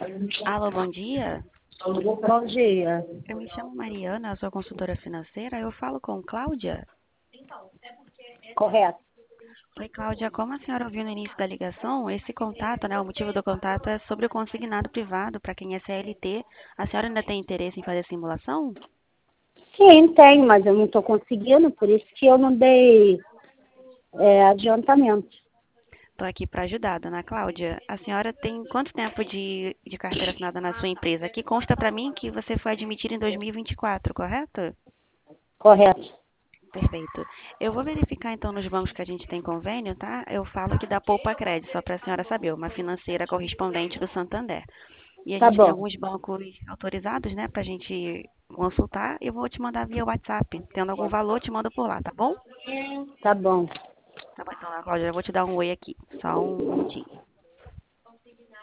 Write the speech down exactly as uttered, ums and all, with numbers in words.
Alô, bom dia. Bom dia. Eu me chamo Mariana, eu sou consultora financeira. Eu falo com Cláudia. Correto. Oi, Cláudia. Como a senhora ouviu no início da ligação, esse contato, né, o motivo do contato é sobre o consignado privado para quem é C L T. A senhora ainda tem interesse em fazer simulação? Sim, tem, mas eu não estou conseguindo, por isso que eu não dei é, adiantamento. Estou aqui para ajudar, dona Cláudia. A senhora tem quanto tempo de, de carteira assinada na sua empresa? Aqui consta para mim que você foi admitida em dois mil e vinte e quatro, correto? Correto. Perfeito. Eu vou verificar então nos bancos que a gente tem convênio, tá? Eu falo que dá Poupa Crédito, só para a senhora saber, uma financeira correspondente do Santander. E a Tá gente tem bom. alguns bancos autorizados, né, para a gente consultar. Eu vou te mandar via WhatsApp. Tendo algum valor, eu te mando por lá, tá bom? Tá bom. Tá bom, então, Ana Cláudia, eu vou te dar um oi aqui. Só um minutinho.